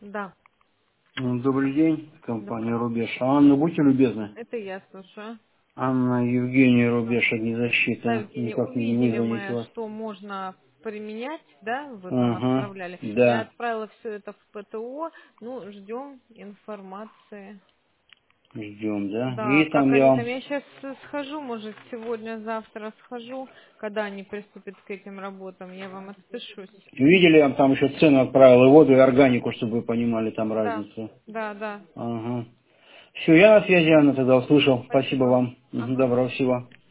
Да. Добрый день, Добрый. компания Рубеж. Анна, будьте любезны. Это я слушаю. Анна Евгения Рубеж, огнезащита. Да, Евгений, Никак не увидели вызвонить мы, вас. что можно применять, да, вы там Ага, отправляли. Я да. отправила все это в ПТО, ну, ждем информации. Ждем, да. Да, И как там я они там, вам... я сейчас схожу, может, сегодня-завтра схожу, когда они приступят к этим работам, я вам отпишусь. Видели, я вам там еще цену отправил, и воду, и органику, чтобы вы понимали там Да, разницу. да, да. Ага. Все, я на связи, Анна, тогда услышал. Спасибо Спасибо. вам. Ага. Доброго всего.